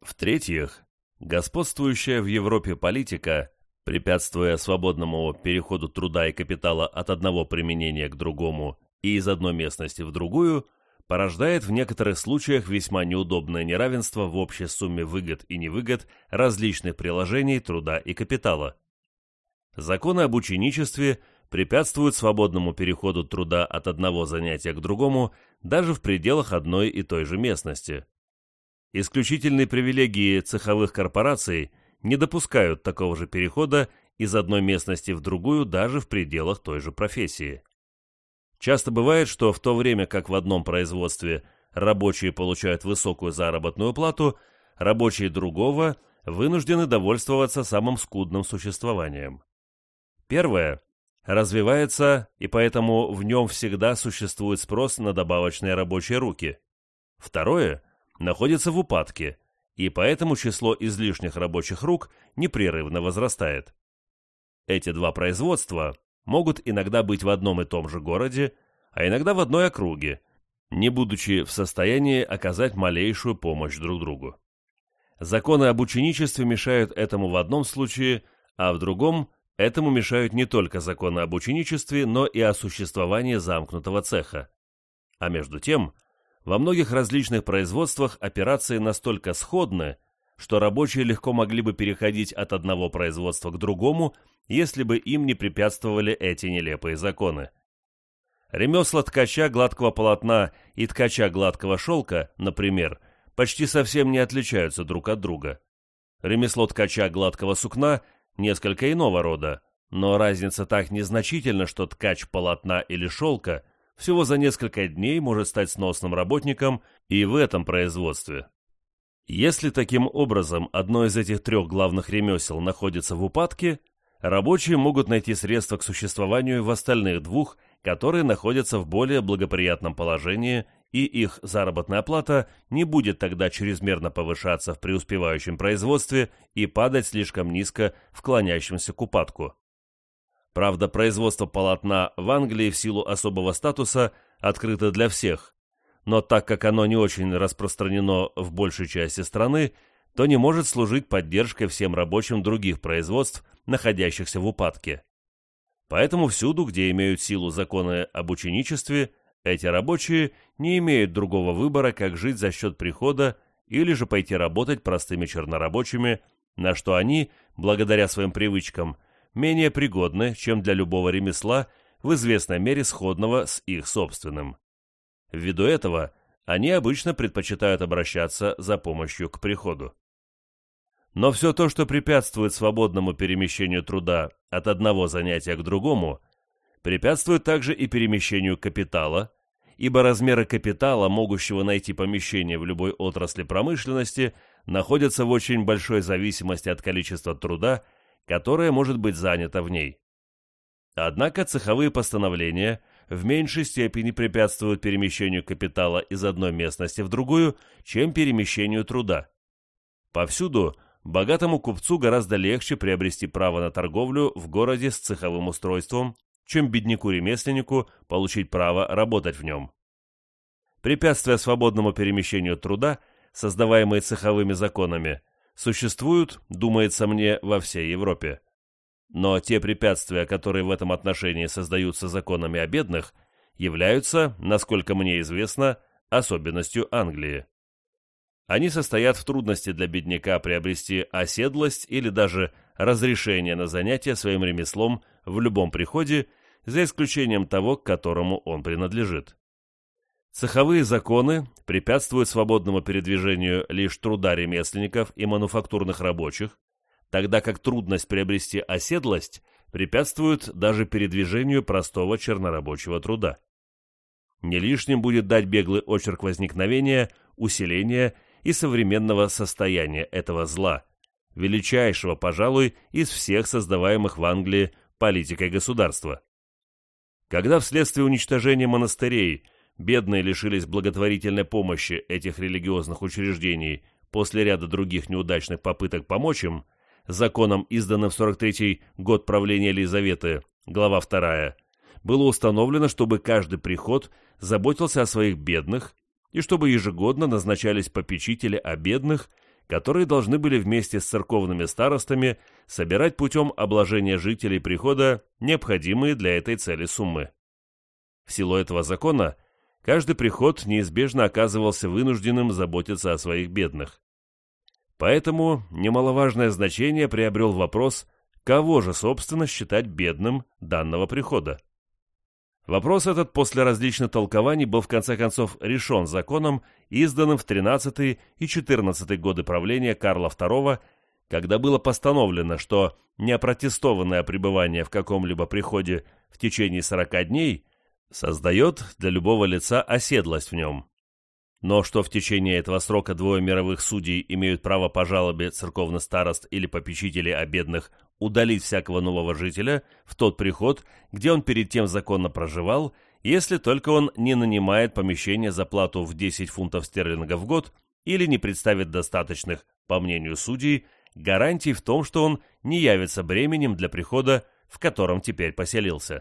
В-третьих, господствующая в Европе политика, препятствуя свободному переходу труда и капитала от одного применения к другому и из одной местности в другую, порождает в некоторых случаях весьма неудобное неравенство в общей сумме выгод и невыгод различных приложений труда и капитала. Законы об ученичестве препятствуют свободному переходу труда от одного занятия к другому даже в пределах одной и той же местности. Исключительные привилегии цеховых корпораций не допускают такого же перехода из одной местности в другую даже в пределах той же профессии. Часто бывает, что в то время как в одном производстве рабочие получают высокую заработную плату, рабочие другого вынуждены довольствоваться самым скудным существованием. Первое развивается, и поэтому в нем всегда существует спрос на добавочные рабочие руки. Второе находится в упадке, и поэтому число излишних рабочих рук непрерывно возрастает. Эти два производства могут иногда быть в одном и том же городе, а иногда в одной округе, не будучи в состоянии оказать малейшую помощь друг другу. Законы об ученичестве мешают этому в одном случае, а в другом этому мешают не только законы об ученичестве, но и о существовании замкнутого цеха. А между тем, во многих различных производствах операции настолько сходны, что рабочие легко могли бы переходить от одного производства к другому, если бы им не препятствовали эти нелепые законы. Ремесла ткача гладкого полотна и ткача гладкого шелка, например, почти совсем не отличаются друг от друга. Ремесло ткача гладкого сукна несколько иного рода, но разница так незначительна, что ткач полотна или шелка всего за несколько дней может стать сносным работником и в этом производстве. Если таким образом одно из этих трех главных ремесел находится в упадке, рабочие могут найти средства к существованию в остальных двух, которые находятся в более благоприятном положении, и их заработная плата не будет тогда чрезмерно повышаться в преуспевающем производстве и падать слишком низко в клонящемся к упадку. Правда, производство полотна в Англии в силу особого статуса открыто для всех, но так как оно не очень распространено в большей части страны, то не может служить поддержкой всем рабочим других производств, находящихся в упадке. Поэтому всюду, где имеют силу законы об ученичестве, эти рабочие не имеют другого выбора, как жить за счет прихода или же пойти работать простыми чернорабочими, на что они, благодаря своим привычкам, менее пригодны, чем для любого ремесла, в известной мере сходного с их собственным. Ввиду этого они обычно предпочитают обращаться за помощью к приходу. Но все то, что препятствует свободному перемещению труда от одного занятия к другому, препятствует также и перемещению капитала, ибо размеры капитала, могущего найти помещение в любой отрасли промышленности, находятся в очень большой зависимости от количества труда, которое может быть занято в ней. Однако цеховые постановления в меньшей степени препятствуют перемещению капитала из одной местности в другую, чем перемещению труда. Повсюду богатому купцу гораздо легче приобрести право на торговлю в городе с цеховым устройством, чем бедняку-ремесленнику получить право работать в нем. Препятствия свободному перемещению труда, создаваемые цеховыми законами, существуют, думается мне, во всей Европе. Но те препятствия, которые в этом отношении создаются законами о бедных, являются, насколько мне известно, особенностью Англии. Они состоят в трудности для бедняка приобрести оседлость или даже разрешение на занятие своим ремеслом в любом приходе, за исключением того, к которому он принадлежит. Цеховые законы препятствуют свободному передвижению лишь труда ремесленников и мануфактурных рабочих, тогда как трудность приобрести оседлость препятствует даже передвижению простого чернорабочего труда. Не лишним будет дать беглый очерк возникновения, усиления и современного состояния этого зла, величайшего, пожалуй, из всех создаваемых в Англии политикой государства. Когда вследствие уничтожения монастырей бедные лишились благотворительной помощи этих религиозных учреждений после ряда других неудачных попыток помочь им, законом, изданным в 43-й год правления Елизаветы, глава 2, было установлено, чтобы каждый приход заботился о своих бедных и чтобы ежегодно назначались попечители о бедных, которые должны были вместе с церковными старостами собирать путем обложения жителей прихода необходимые для этой цели суммы. В силу этого закона каждый приход неизбежно оказывался вынужденным заботиться о своих бедных. Поэтому немаловажное значение приобрел вопрос, кого же, собственно, считать бедным данного прихода. Вопрос этот после различных толкований был в конце концов решен законом, изданным в 13 и 14 годы правления Карла II, когда было постановлено, что неопротестованное пребывание в каком-либо приходе в течение 40 дней создает для любого лица оседлость в нем. Но что в течение этого срока двое мировых судей имеют право по жалобе церковных старост или попечителей о бедных удалить всякого нового жителя в тот приход, где он перед тем законно проживал, если только он не нанимает помещение за плату в 10 фунтов стерлингов в год или не представит достаточных, по мнению судей, гарантий в том, что он не явится бременем для прихода, в котором теперь поселился.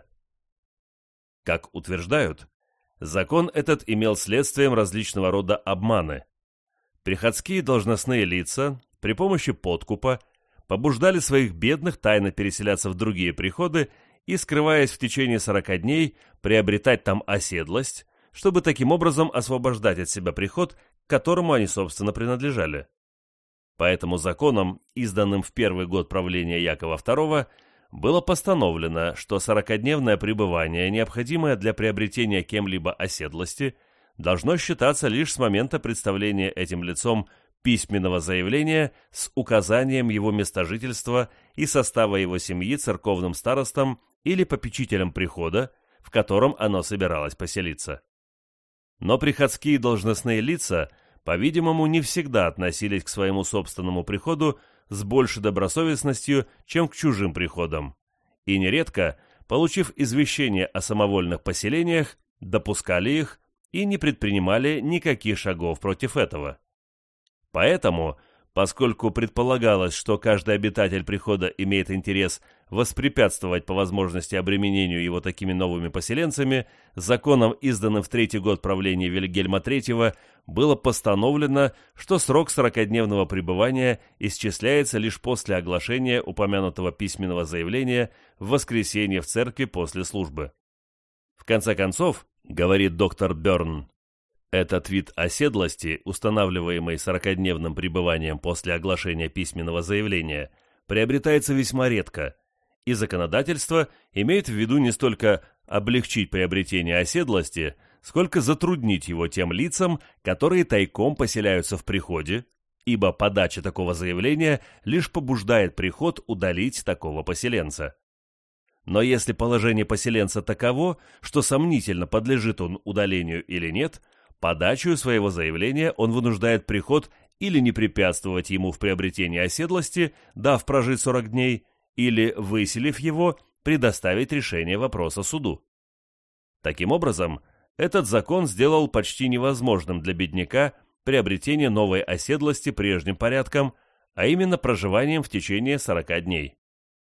Как утверждают, закон этот имел следствием различного рода обманы. Приходские должностные лица при помощи подкупа побуждали своих бедных тайно переселяться в другие приходы и, скрываясь в течение 40 дней, приобретать там оседлость, чтобы таким образом освобождать от себя приход, к которому они, собственно, принадлежали. Поэтому законом, изданным в первый год правления Якова II, было постановлено, что 40-дневное пребывание, необходимое для приобретения кем-либо оседлости, должно считаться лишь с момента представления этим лицом письменного заявления с указанием его места жительства и состава его семьи церковным старостам или попечителям прихода, в котором оно собиралось поселиться. Но приходские должностные лица, по-видимому, не всегда относились к своему собственному приходу с большей добросовестностью, чем к чужим приходам, и нередко, получив извещение о самовольных поселениях, допускали их и не предпринимали никаких шагов против этого. Поэтому, поскольку предполагалось, что каждый обитатель прихода имеет интерес воспрепятствовать по возможности обременению его такими новыми поселенцами, законом, изданным в 3-й год правления Вильгельма III, было постановлено, что срок 40-дневного пребывания исчисляется лишь после оглашения упомянутого письменного заявления в воскресенье в церкви после службы. В конце концов, говорит доктор Бёрн, этот вид оседлости, устанавливаемый 40-дневным пребыванием после оглашения письменного заявления, приобретается весьма редко, и законодательство имеет в виду не столько облегчить приобретение оседлости, сколько затруднить его тем лицам, которые тайком поселяются в приходе, ибо подача такого заявления лишь побуждает приход удалить такого поселенца. Но если положение поселенца таково, что сомнительно, подлежит он удалению или нет, подачей своего заявления он вынуждает приход или не препятствовать ему в приобретении оседлости, дав прожить 40 дней, или, выселив его, предоставить решение вопроса суду. Таким образом, этот закон сделал почти невозможным для бедняка приобретение новой оседлости прежним порядком, а именно проживанием в течение 40 дней.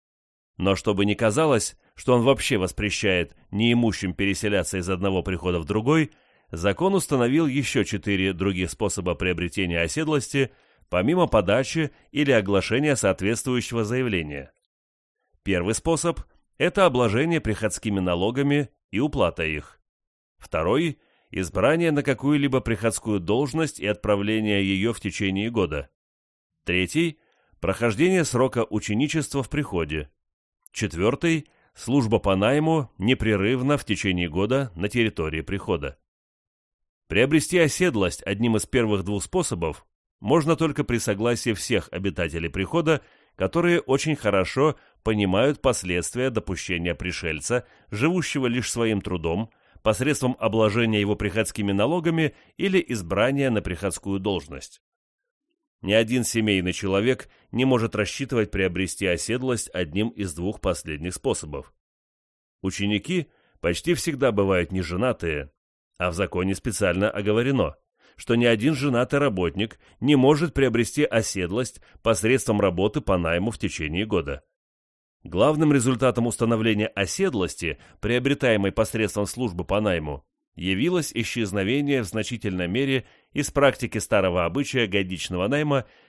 Но чтобы не казалось, что он вообще воспрещает неимущим переселяться из одного прихода в другой, закон установил еще 4 других способа приобретения оседлости, помимо подачи или оглашения соответствующего заявления. Первый способ – это обложение приходскими налогами и уплата их. Второй – избрание на какую-либо приходскую должность и отправление ее в течение года. Третий – прохождение срока ученичества в приходе. Четвертый – служба по найму непрерывно в течение года на территории прихода. Приобрести оседлость одним из первых 2 способов можно только при согласии всех обитателей прихода, которые очень хорошо понимают последствия допущения пришельца, живущего лишь своим трудом, посредством обложения его приходскими налогами или избрания на приходскую должность. Ни один семейный человек не может рассчитывать приобрести оседлость одним из 2 последних способов. Ученики почти всегда бывают неженатые, а в законе специально оговорено, что ни один женатый работник не может приобрести оседлость посредством работы по найму в течение года. Главным результатом установления оседлости, приобретаемой посредством службы по найму, явилось исчезновение в значительной мере из практики старого обычая годичного найма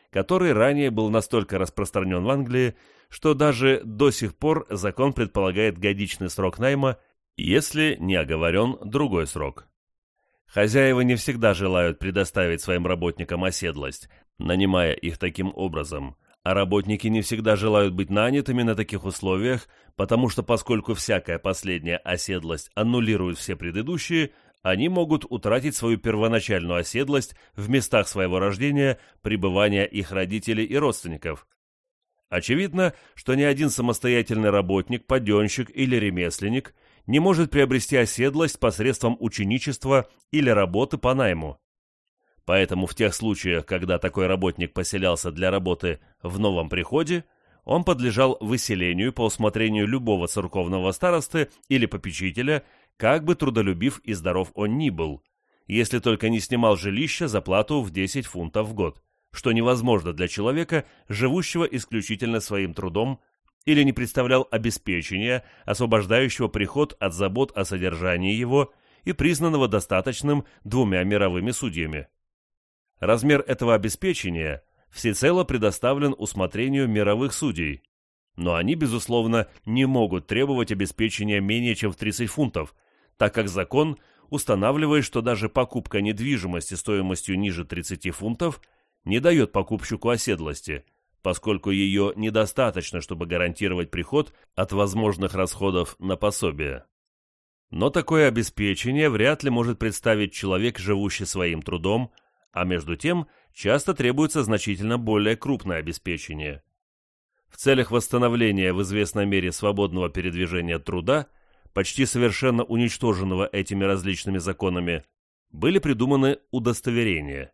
который ранее был настолько распространен в Англии, что даже до сих пор закон предполагает годичный срок найма, если не оговорен другой срок. Хозяева не всегда желают предоставить своим работникам оседлость, нанимая их таким образом, а работники не всегда желают быть нанятыми на таких условиях, потому что поскольку всякая последняя оседлость аннулирует все предыдущие, они могут утратить свою первоначальную оседлость в местах своего рождения, пребывания их родителей и родственников. Очевидно, что ни один самостоятельный работник, паденщик или ремесленник не может приобрести оседлость посредством ученичества или работы по найму. Поэтому в тех случаях, когда такой работник поселялся для работы в новом приходе, он подлежал выселению по усмотрению любого церковного старосты или попечителя, как бы трудолюбив и здоров он ни был, если только не снимал жилища за плату в 10 фунтов в год, что невозможно для человека, живущего исключительно своим трудом, или не представлял обеспечения, освобождающего приход от забот о содержании его и признанного достаточным 2 мировыми судьями. Размер этого обеспечения всецело предоставлен усмотрению мировых судей, но они, безусловно, не могут требовать обеспечения менее чем в 30 фунтов, так как закон устанавливает, что даже покупка недвижимости стоимостью ниже 30 фунтов не дает покупщику оседлости, поскольку ее недостаточно, чтобы гарантировать приход от возможных расходов на пособие. Но такое обеспечение вряд ли может представить человек, живущий своим трудом, а между тем часто требуется значительно более крупное обеспечение. В целях восстановления в известной мере свободного передвижения труда, почти совершенно уничтоженного этими различными законами, были придуманы удостоверения.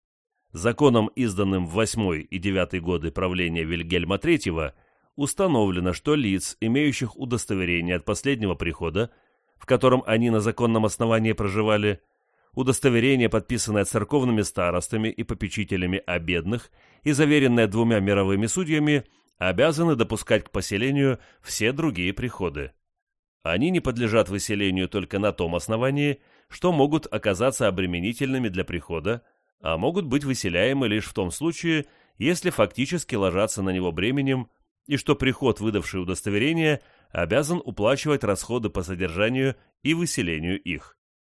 Законом, изданным в 8 и 9 годы правления Вильгельма III, установлено, что лиц, имеющих удостоверение от последнего прихода, в котором они на законном основании проживали, удостоверение, подписанное церковными старостами и попечителями о бедных и заверенное 2 мировыми судьями, обязаны допускать к поселению все другие приходы. Они не подлежат выселению только на том основании, что могут оказаться обременительными для прихода, а могут быть выселяемы лишь в том случае, если фактически ложатся на него бременем, и что приход, выдавший удостоверение, обязан уплачивать расходы по содержанию и выселению их.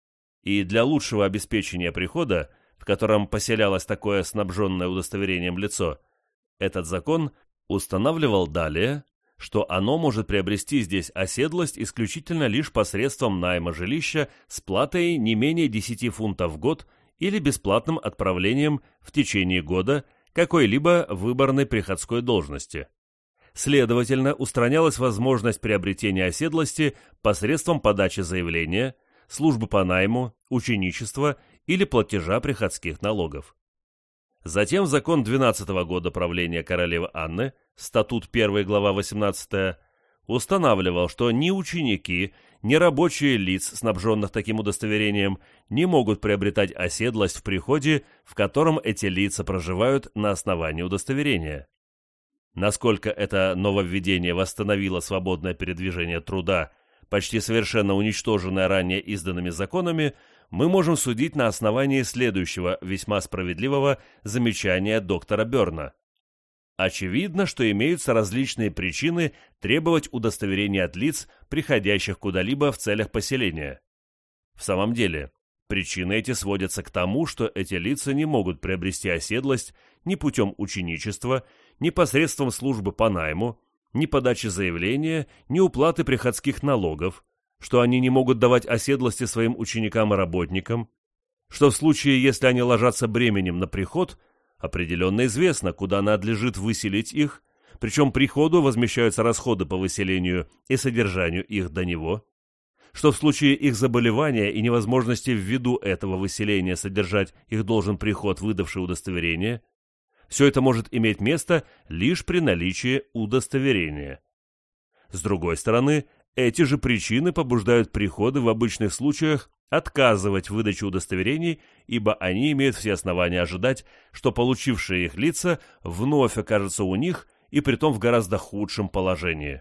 И для лучшего обеспечения прихода, в котором поселялось такое снабженное удостоверением лицо, этот закон устанавливал далее, что оно может приобрести здесь оседлость исключительно лишь посредством найма жилища с платой не менее 10 фунтов в год или бесплатным отправлением в течение года какой-либо выборной приходской должности. Следовательно, устранялась возможность приобретения оседлости посредством подачи заявления, службы по найму, ученичества или платежа приходских налогов. Затем закон 12 года правления королевы Анны, статут 1 глава 18, устанавливал, что ни ученики, ни рабочие лиц, снабженных таким удостоверением, не могут приобретать оседлость в приходе, в котором эти лица проживают на основании удостоверения. Насколько это нововведение восстановило свободное передвижение труда, почти совершенно уничтоженное ранее изданными законами, мы можем судить на основании следующего весьма справедливого замечания доктора Бёрна. Очевидно, что имеются различные причины требовать удостоверения от лиц, приходящих куда-либо в целях поселения. В самом деле, причины эти сводятся к тому, что эти лица не могут приобрести оседлость ни путем ученичества, ни посредством службы по найму, ни подачи заявления, ни уплаты приходских налогов, что они не могут давать оседлости своим ученикам и работникам, что в случае, если они ложатся бременем на приход, определенно известно, куда надлежит выселить их, причем приходу возмещаются расходы по выселению и содержанию их до него, что в случае их заболевания и невозможности ввиду этого выселения содержать их должен приход, выдавший удостоверение, все это может иметь место лишь при наличии удостоверения. С другой стороны, эти же причины побуждают приходы в обычных случаях отказывать в выдаче удостоверений, ибо они имеют все основания ожидать, что получившие их лица вновь окажутся у них и притом в гораздо худшем положении.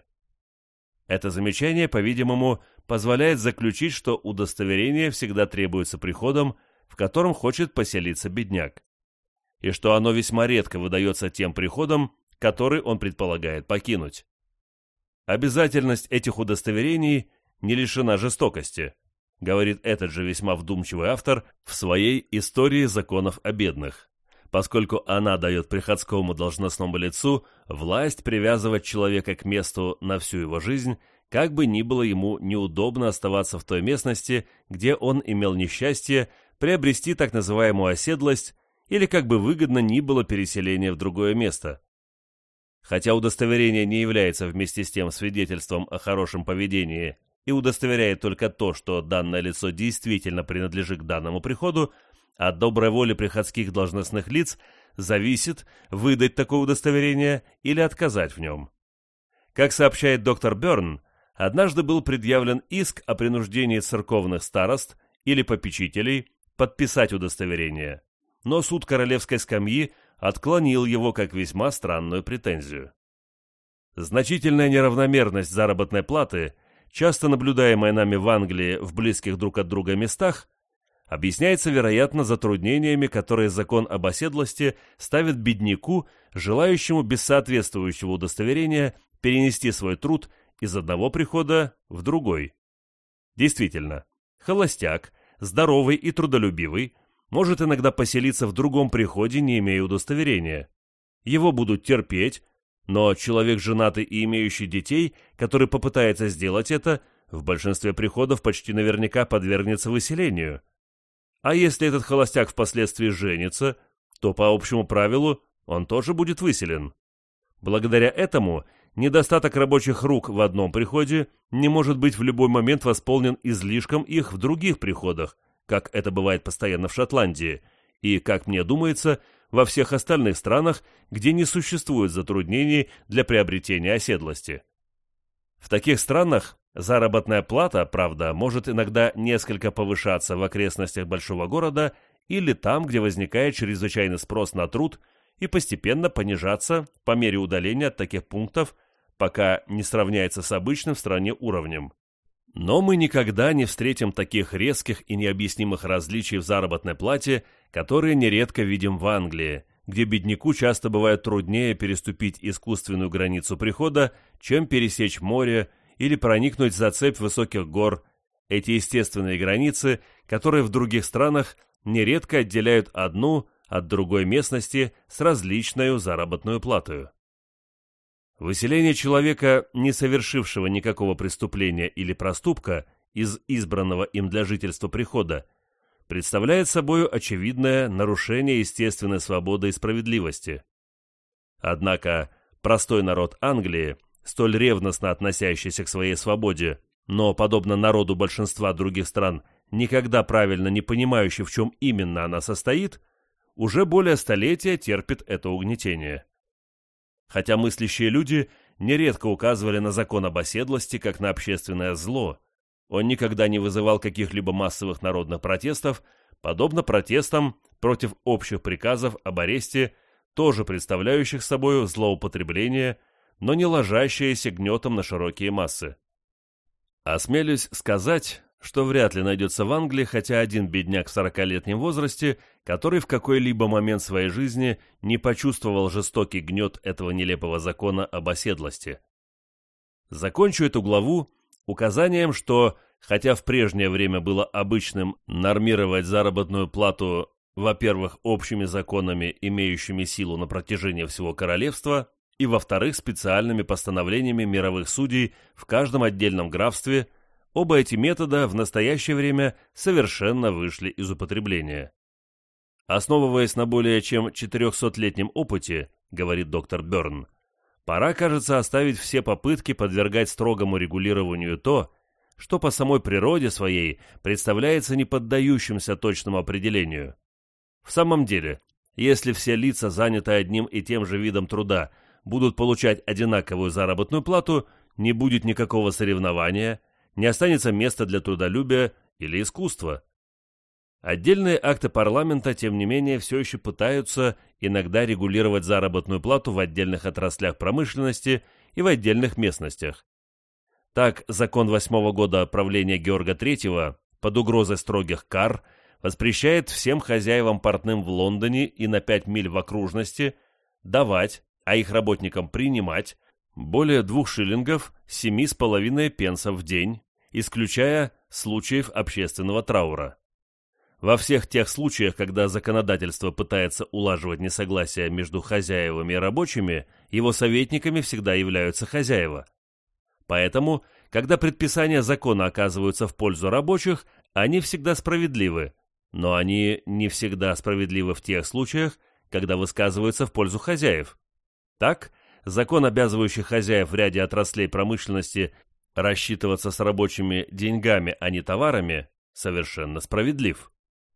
Это замечание, по-видимому, позволяет заключить, что удостоверение всегда требуется приходом, в котором хочет поселиться бедняк. и что оно весьма редко выдается тем приходам, который он предполагает покинуть. Обязательность этих удостоверений не лишена жестокости, говорит этот же весьма вдумчивый автор в своей «Истории законов о бедных», поскольку она дает приходскому должностному лицу власть привязывать человека к месту на всю его жизнь, как бы ни было ему неудобно оставаться в той местности, где он имел несчастье приобрести так называемую оседлость, или как бы выгодно ни было переселение в другое место. Хотя удостоверение не является вместе с тем свидетельством о хорошем поведении и удостоверяет только то, что данное лицо действительно принадлежит к данному приходу, от доброй воли приходских должностных лиц зависит выдать такое удостоверение или отказать в нем. Как сообщает доктор Бёрн, однажды был предъявлен иск о принуждении церковных старост или попечителей подписать удостоверение, но суд королевской скамьи отклонил его как весьма странную претензию. Значительная неравномерность заработной платы, часто наблюдаемая нами в Англии в близких друг от друга местах, объясняется, вероятно, затруднениями, которые закон об оседлости ставит бедняку, желающему без соответствующего удостоверения перенести свой труд из одного прихода в другой. Действительно, холостяк, здоровый и трудолюбивый, может иногда поселиться в другом приходе, не имея удостоверения. Его будут терпеть, но человек женатый и имеющий детей, который попытается сделать это, в большинстве приходов почти наверняка подвергнется выселению. А если этот холостяк впоследствии женится, то по общему правилу он тоже будет выселен. Благодаря этому недостаток рабочих рук в одном приходе не может быть в любой момент восполнен излишком их в других приходах, как это бывает постоянно в Шотландии, и, как мне думается, во всех остальных странах, где не существует затруднений для приобретения оседлости. В таких странах заработная плата, правда, может иногда несколько повышаться в окрестностях большого города или там, где возникает чрезвычайный спрос на труд, и постепенно понижаться по мере удаления от таких пунктов, пока не сравняется с обычным в стране уровнем. Но мы никогда не встретим таких резких и необъяснимых различий в заработной плате, которые нередко видим в Англии, где бедняку часто бывает труднее переступить искусственную границу прихода, чем пересечь море или проникнуть за цепь высоких гор, эти естественные границы, которые в других странах нередко отделяют одну от другой местности с различной заработной платой. Выселение человека, не совершившего никакого преступления или проступка, из избранного им для жительства прихода, представляет собой очевидное нарушение естественной свободы и справедливости. Однако простой народ Англии, столь ревностно относящийся к своей свободе, но, подобно народу большинства других стран, никогда правильно не понимающий, в чем именно она состоит, уже более столетия терпит это угнетение. Хотя мыслящие люди нередко указывали на закон об оседлости как на общественное зло, он никогда не вызывал каких-либо массовых народных протестов, подобно протестам против общих приказов об аресте, тоже представляющих собой злоупотребление, но не ложащиеся гнетом на широкие массы. Осмелюсь сказать, что вряд ли найдется в Англии хотя один бедняк в 40-летнем возрасте, который в какой-либо момент своей жизни не почувствовал жестокий гнет этого нелепого закона об оседлости. Закончу эту главу указанием, что, хотя в прежнее время было обычным нормировать заработную плату, во-первых, общими законами, имеющими силу на протяжении всего королевства, и, во-вторых, специальными постановлениями мировых судей в каждом отдельном графстве, оба эти метода в настоящее время совершенно вышли из употребления. Основываясь на более чем 400-летнем опыте, говорит доктор Бёрн, пора, кажется, оставить все попытки подвергать строгому регулированию то, что по самой природе своей представляется неподдающимся точному определению. В самом деле, если все лица, занятые одним и тем же видом труда, будут получать одинаковую заработную плату, не будет никакого соревнования, не останется места для трудолюбия или искусства. Отдельные акты парламента, тем не менее, все еще пытаются иногда регулировать заработную плату в отдельных отраслях промышленности и в отдельных местностях. Так, закон 8-го года правления Георга III под угрозой строгих кар воспрещает всем хозяевам портным в Лондоне и на 5 миль в окружности давать, а их работникам принимать, более 2 шиллингов 7,5 пенсов в день, исключая случаев общественного траура. Во всех тех случаях, когда законодательство пытается улаживать несогласия между хозяевами и рабочими, его советниками всегда являются хозяева. Поэтому, когда предписания закона оказываются в пользу рабочих, они всегда справедливы, но они не всегда справедливы в тех случаях, когда высказываются в пользу хозяев. Так, закон, обязывающий хозяев в ряде отраслей промышленности рассчитываться с рабочими деньгами, а не товарами, совершенно справедлив.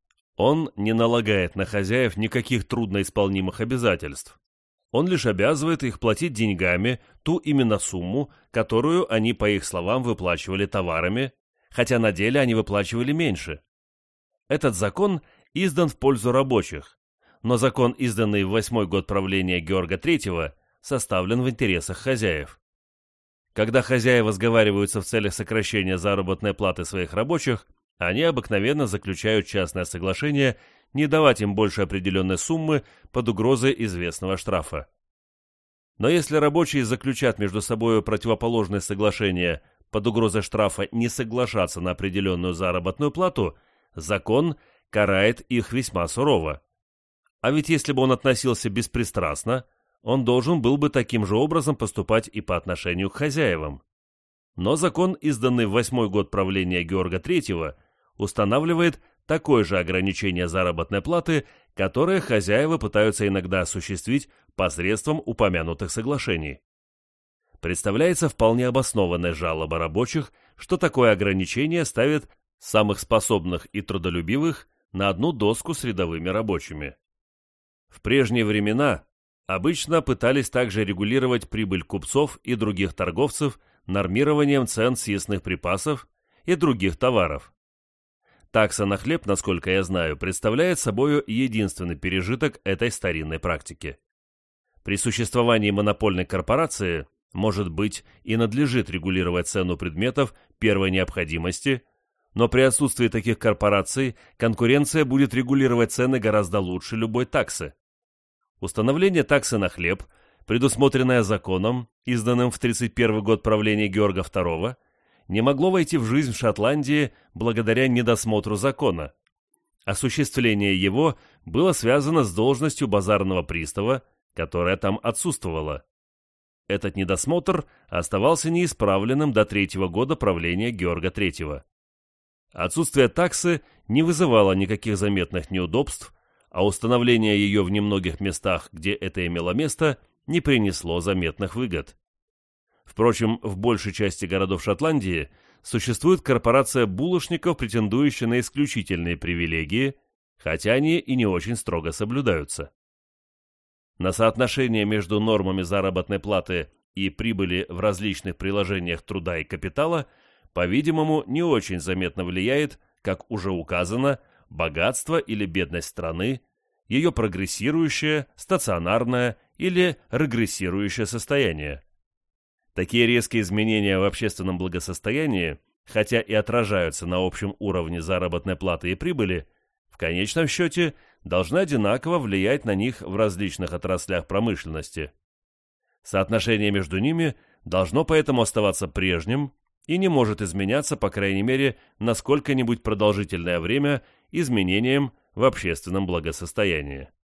Он не налагает на хозяев никаких трудноисполнимых обязательств. Он лишь обязывает их платить деньгами ту именно сумму, которую они, по их словам, выплачивали товарами, хотя на деле они выплачивали меньше. Этот закон издан в пользу рабочих, но закон, изданный в 8-й год правления Георга III, составлен в интересах хозяев. Когда хозяева сговариваются в целях сокращения заработной платы своих рабочих, они обыкновенно заключают частное соглашение не давать им больше определенной суммы под угрозой известного штрафа. Но если рабочие заключат между собой противоположные соглашения под угрозой штрафа не соглашаться на определенную заработную плату, закон карает их весьма сурово. А ведь если бы он относился беспристрастно, он должен был бы таким же образом поступать и по отношению к хозяевам. Но закон, изданный в 8-й год правления Георга III, устанавливает такое же ограничение заработной платы, которое хозяева пытаются иногда осуществить посредством упомянутых соглашений. Представляется вполне обоснованная жалоба рабочих, что такое ограничение ставит самых способных и трудолюбивых на одну доску с рядовыми рабочими. В прежние времена обычно пытались также регулировать прибыль купцов и других торговцев нормированием цен съестных припасов и других товаров. Такса на хлеб, насколько я знаю, представляет собой единственный пережиток этой старинной практики. При существовании монопольной корпорации, может быть, и надлежит регулировать цену предметов первой необходимости, но при отсутствии таких корпораций конкуренция будет регулировать цены гораздо лучше любой таксы. Установление таксы на хлеб, предусмотренное законом, изданным в 31 год правления Георга II, не могло войти в жизнь в Шотландии благодаря недосмотру закона. Осуществление его было связано с должностью базарного пристава, которая там отсутствовала. Этот недосмотр оставался неисправленным до 3-го года правления Георга III. Отсутствие таксы не вызывало никаких заметных неудобств, а установление ее в немногих местах, где это имело место, не принесло заметных выгод. Впрочем, в большей части городов Шотландии существует корпорация булочников, претендующая на исключительные привилегии, хотя они и не очень строго соблюдаются. На соотношение между нормами заработной платы и прибыли в различных приложениях труда и капитала, по-видимому, не очень заметно влияет, как уже указано, богатство или бедность страны, ее прогрессирующее, стационарное или регрессирующее состояние. Такие резкие изменения в общественном благосостоянии, хотя и отражаются на общем уровне заработной платы и прибыли, в конечном счете должны одинаково влиять на них в различных отраслях промышленности. Соотношение между ними должно поэтому оставаться прежним и не может изменяться, по крайней мере, на сколько-нибудь продолжительное время изменением в общественном благосостоянии.